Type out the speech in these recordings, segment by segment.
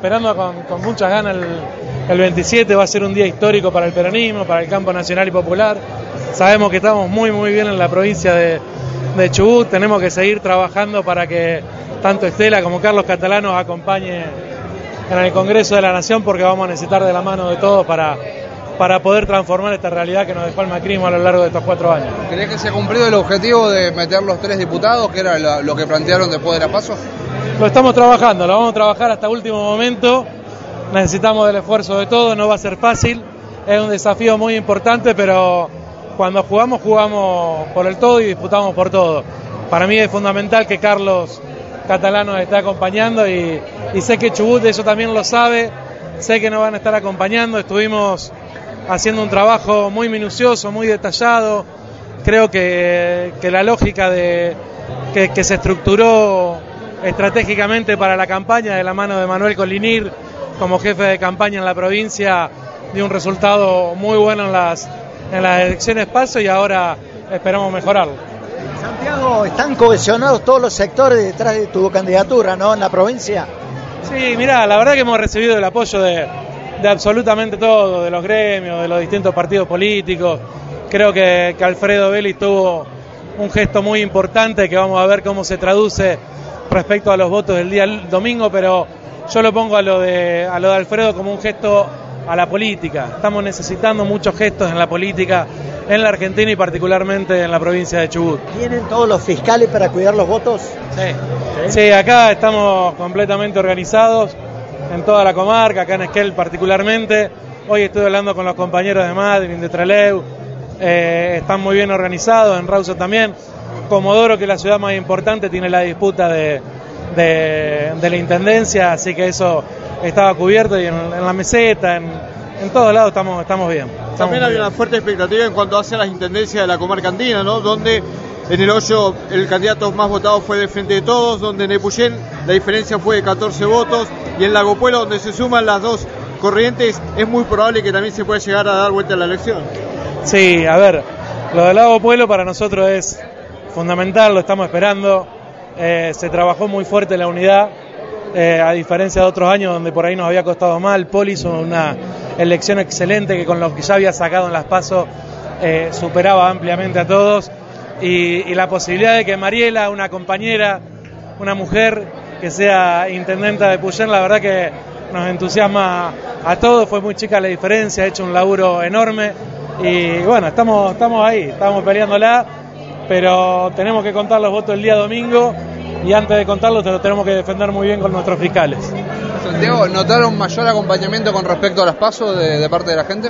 esperando con muchas ganas el 27, va a ser un día histórico para el peronismo, para el campo nacional y popular. Sabemos que estamos muy bien en la provincia de Chubut, tenemos que seguir trabajando para que tanto Estela como Carlos Catalán nos acompañe en el Congreso de la Nación, porque vamos a necesitar de la mano de todos para poder transformar esta realidad que nos dejó el macrismo a lo largo de estos 4 años. ¿Crees que se ha cumplido el objetivo de meter los 3 diputados, que era lo que plantearon después de la PASO? Lo estamos trabajando, lo vamos a trabajar hasta último momento, necesitamos del esfuerzo de todos, no va a ser fácil, es un desafío muy importante, pero cuando jugamos por el todo y disputamos por todo. Para mí es fundamental que Carlos Catalán nos esté acompañando y sé que Chubut eso también lo sabe, sé que nos van a estar acompañando, estuvimos haciendo un trabajo muy minucioso, muy detallado, creo que la lógica que se estructuró estratégicamente para la campaña de la mano de Manuel Colinir como jefe de campaña en la provincia dio un resultado muy bueno en las elecciones PASO y ahora esperamos mejorarlo. Santiago, están cohesionados todos los sectores detrás de tu candidatura, ¿no?, en la provincia. Sí, mirá, la verdad que hemos recibido el apoyo de absolutamente todo, de los gremios, de los distintos partidos políticos. Creo que Alfredo Vélez tuvo un gesto muy importante que vamos a ver cómo se traduce respecto a los votos del día domingo, pero yo lo pongo a lo de Alfredo como un gesto a la política. Estamos necesitando muchos gestos en la política en la Argentina y particularmente en la provincia de Chubut. ¿Tienen todos los fiscales para cuidar los votos? Sí, acá estamos completamente organizados en toda la comarca, acá en Esquel particularmente. Hoy estoy hablando con los compañeros de Madrid, de Trelew, están muy bien organizados, en Rawson también. Comodoro, que es la ciudad más importante, tiene la disputa de la intendencia, así que eso estaba cubierto, y en la meseta, en todos lados estamos bien. También hay una fuerte expectativa en cuanto hace a las intendencias de la comarca andina, ¿no?, donde en el Hoyo el candidato más votado fue de Frente de Todos, donde en Epuyén la diferencia fue de 14 votos, y en Lago Puelo, donde se suman las dos corrientes, es muy probable que también se pueda llegar a dar vuelta a la elección. Sí, a ver, lo del Lago Puelo para nosotros es fundamental, lo estamos esperando, se trabajó muy fuerte la unidad, a diferencia de otros años donde por ahí nos había costado más. El Poli hizo una elección excelente que con lo que ya había sacado en las PASO superaba ampliamente a todos, y la posibilidad de que Mariela, una compañera, una mujer que sea intendenta de Epuyén, la verdad que nos entusiasma a todos. Fue muy chica la diferencia, ha hecho un laburo enorme y bueno, estamos ahí, estamos peleándola, pero tenemos que contar los votos el día domingo y antes de contarlos lo tenemos que defender muy bien con nuestros fiscales. Santiago, ¿notaron mayor acompañamiento con respecto a las PASO de parte de la gente?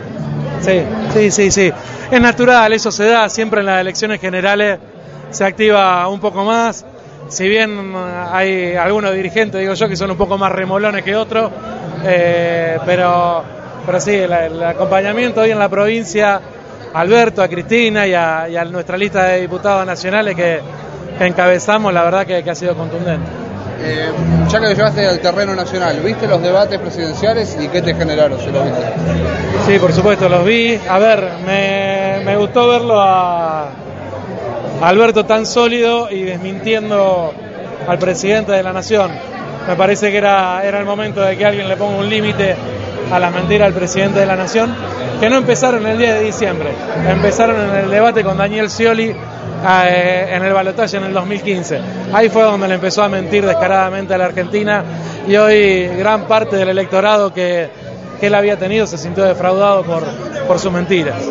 Sí. Es natural, eso se da, siempre en las elecciones generales se activa un poco más, si bien hay algunos dirigentes, digo yo, que son un poco más remolones que otros, pero sí, el acompañamiento hoy en la provincia, a Alberto, a Cristina y a nuestra lista de diputados nacionales que encabezamos, la verdad que ha sido contundente. Ya que lo llevaste al terreno nacional, ¿viste los debates presidenciales y qué te generaron si los viste? Sí, por supuesto, los vi. A ver, me gustó verlo a Alberto tan sólido y desmintiendo al presidente de la Nación. Me parece que era el momento de que alguien le ponga un límite a las mentiras al presidente de la Nación, que no empezaron el 10 de diciembre, empezaron en el debate con Daniel Scioli en el balotaje en el 2015. Ahí fue donde le empezó a mentir descaradamente a la Argentina, y hoy gran parte del electorado que él había tenido se sintió defraudado por sus mentiras.